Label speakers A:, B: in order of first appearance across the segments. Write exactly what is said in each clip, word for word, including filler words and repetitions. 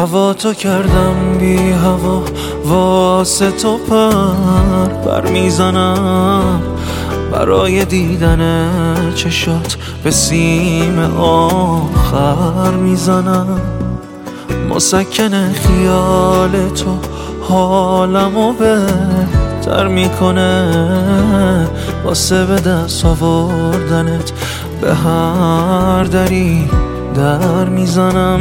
A: هوا تو کردم بی هوا، واسه تو پر پر میزنم، برای دیدن چشات به سیم آخر میزنم. مسکن خیال تو حالمو بهتر میکنه، واسه به دست آوردنت به هر دری در میزنم.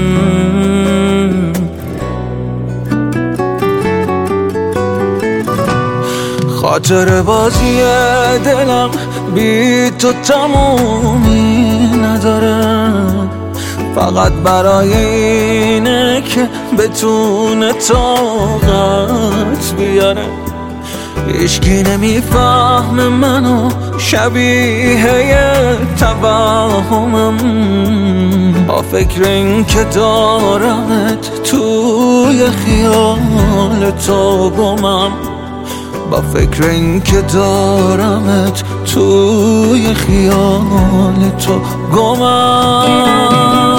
A: خاطر بازی دلم بی تو تمومی نداره، فقط برای اینه که بتونه طاقت بیاره. هیچکی نمیفهمه منو، شبیه توهمم، با فکر این که دارمت توی خیال تو گمم، با فکر این که دارمت توی خیال تو گمم.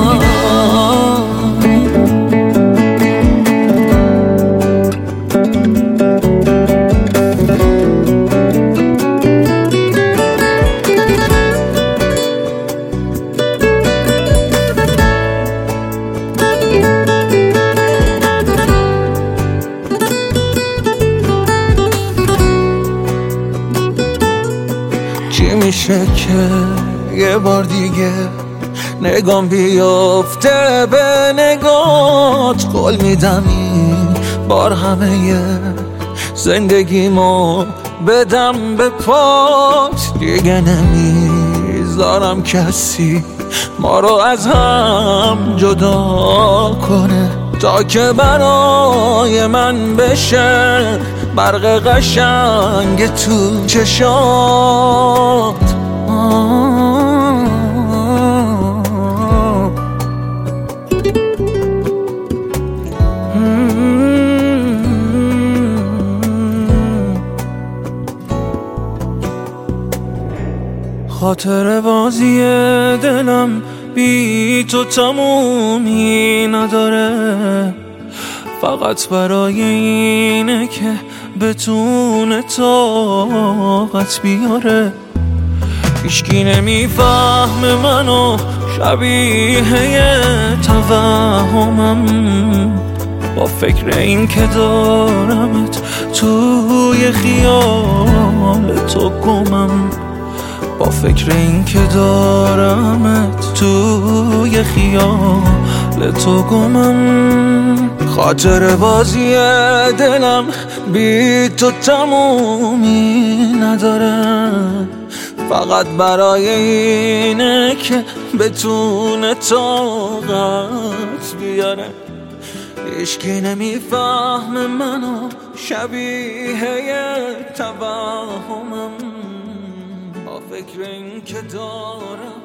A: چی میشه که یه بار دیگه نگام بیافته به نگات، قول میدم این بار همه زندگیمو بدم به پات. دیگه نمیذارم کسی ما رو از هم جدا کنه، تا که برای من بشه برق قشنگ تو چشات. خاطر بازی دلم بی تو تمومی نداره، فقط برای اینه که بتونه طاقت بیاره. هیچکی نمیفهمه منو، شبیه توهمم، با فکر این که دارمت توی خیال تو گمم، با فکر این که دارمت توی خیال تو گمم. خاطر بازی دلم بی تو تمومی نداره، فقط برای اینه که بتونه طاقت بیاره. هیچکی نمیفهمه منو، شبیه توهمم، با فکر این که دارم